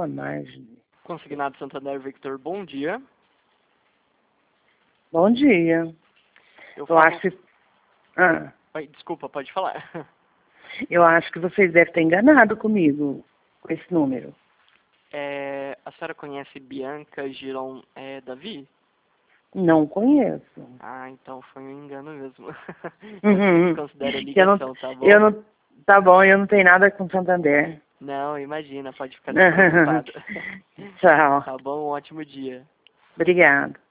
Margem. Consignado Santander Victor, bom dia. Bom dia. Eu acho que... Oi, desculpa, pode falar. Eu acho que vocês devem ter enganado comigo, com esse número. A senhora conhece Bianca Giron Davi? Não conheço. Ah, então foi um engano mesmo. Considere a Eu ligação, tá bom? Tá bom, eu não tenho nada com Santander. Não, imagina, pode ficar despreocupado. Tchau. Tá bom, um ótimo dia. Obrigada.